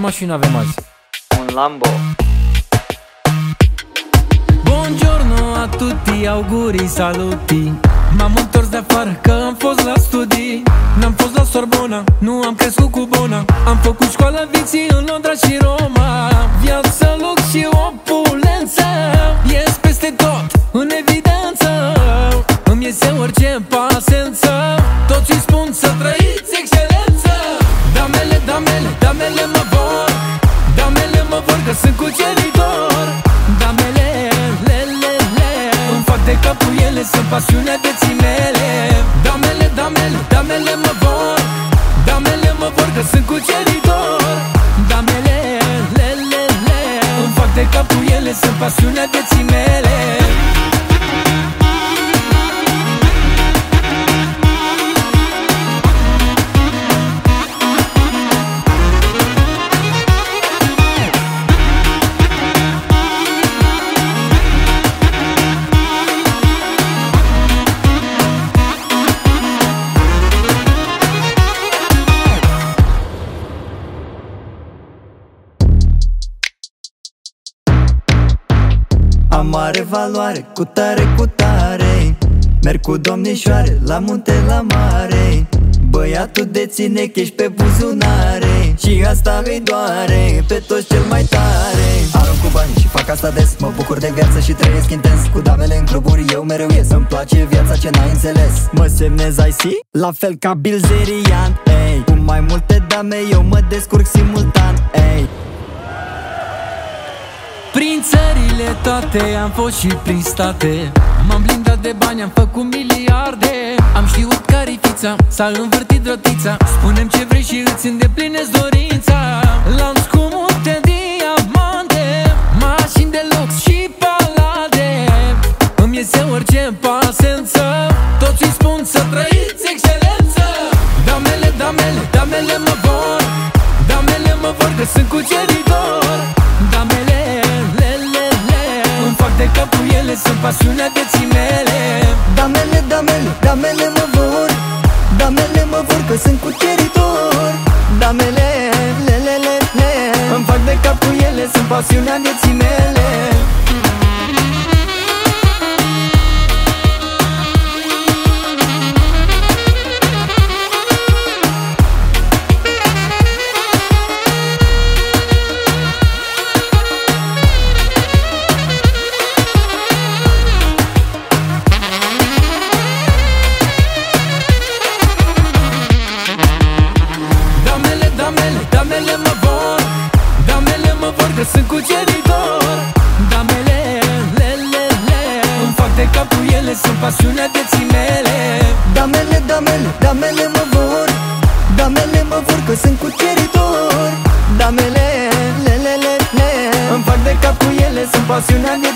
mașină avem azi? Un Lambo. Buongiorno a tutti, auguri, saluti. M-am întors de afară că am fost la studii. N-am fost la Sorbona, nu am crescut cu Bona. Am făcut școala vieții în Londra și Roma. Viață, lux și opulență ies peste tot, în evidență. Îmi iese orice în pasență. Toți îi spun să trăiți excelență. Damele, damele, damele mă vor. Damele mă vor că sunt cuceritor. Damele, le, le, le îmi fac de cap cu ele, sunt pasiunea vieții mele. Damele, damele, damele mă vor. Damele mă vor că sunt cuceritor. Damele, le, le, le îmi fac de cap cu ele, sunt pasiunea vieții mele. Am mare valoare, cu tare, cu tare. Merg cu domnișoare, la munte, la mare. Băiatul deține cash pe buzunare și asta îi doare pe toți cel mai tare. Arunc cu bani și fac asta des. Mă bucur de viață și trăiesc intens. Cu damele în cluburi eu mereu ies. Îmi place viața ce n-ai înțeles. Mă semnez IC, la fel ca Bilzerian, ey. Cu mai multe dame eu mă descurc simultan, ey. Prin țările toate am fost și prin state. M-am blindat de bani, am făcut miliarde. Am știut care-i fița, s-a învârtit rotița. Spune-mi ce vrei și îți îndeplinesc dorința. Lanț cu multe diamante, mașini de lux și palade. Îmi iese orice în pasență. Toți îi spun să trăiți excelență. Damele, damele, damele mă vor. Damele mă vor că sunt cuceritor. Damele, le, le, le îmi fac de cap cu ele, sunt pasiunea vieții mele. Damele, damele, damele mă vor. Damele mă vor că sunt cuceritor. Damele, le, le, le, le îmi fac de cap cu ele, sunt pasiunea vieții mele. Damele mă vor. Damele mă vor că sunt cuceritor. Damele, le, le, le îmi fac de cap cu ele, sunt pasiunea vieții mele. Damele, damele, damele mă vor. Damele mă vor că sunt cuceritor. Damele, le, le, le, le îmi fac de cap cu ele, sunt pasiunea vieții mele.